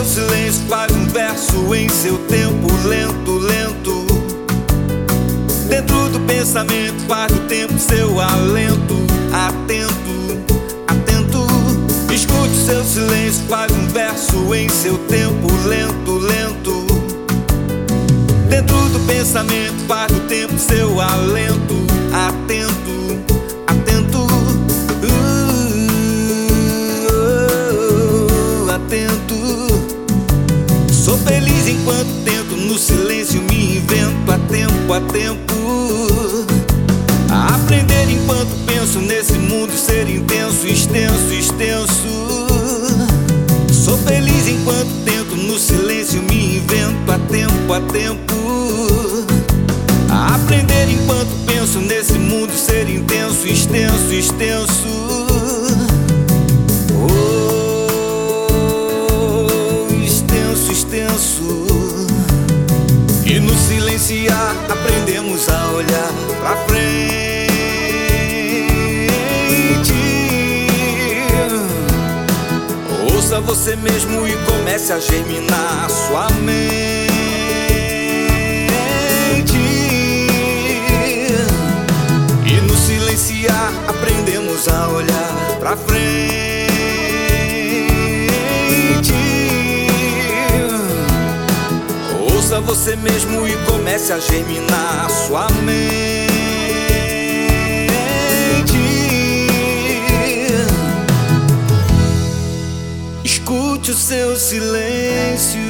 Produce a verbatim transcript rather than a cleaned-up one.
silêncio, faz um verso em seu tempo lento, lento. Dentro do pensamento, faz o tempo seu alento. Atento, atento. Escute o seu silêncio, faz um verso em seu tempo lento, lento. Dentro do pensamento, faz o tempo seu alento. Atento, atento. uh, Atento. Sou feliz enquanto tento, no silêncio me invento. A tempo, a tempo. A aprender enquanto penso nesse mundo ser intenso, extenso, extenso. Sou feliz enquanto tento, no silêncio me invento. A tempo, a tempo. A aprender enquanto penso nesse mundo ser intenso, extenso, extenso. Oh, extenso, extenso. E no silenciar aprendemos a olhar pra frente. Ouça você mesmo e comece a germinar sua mente. E no silenciar aprendemos a olhar pra frente. Ouça você mesmo e comece a germinar sua mente. Escute o seu silêncio.